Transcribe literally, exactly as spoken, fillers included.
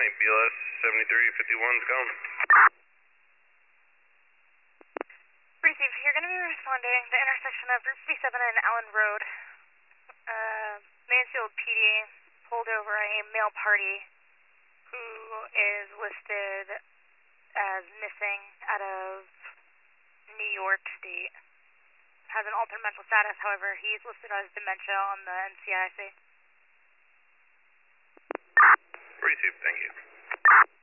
B L S seventy-three fifty-one's gone. Receive, you're going to be responding the intersection of Route fifty-seven and Allen Road. Uh, Mansfield P D pulled over a male party who is listed as missing out of New York State. Has an altered mental status, however, he's listed as dementia on the N C I C. Receive, thank you.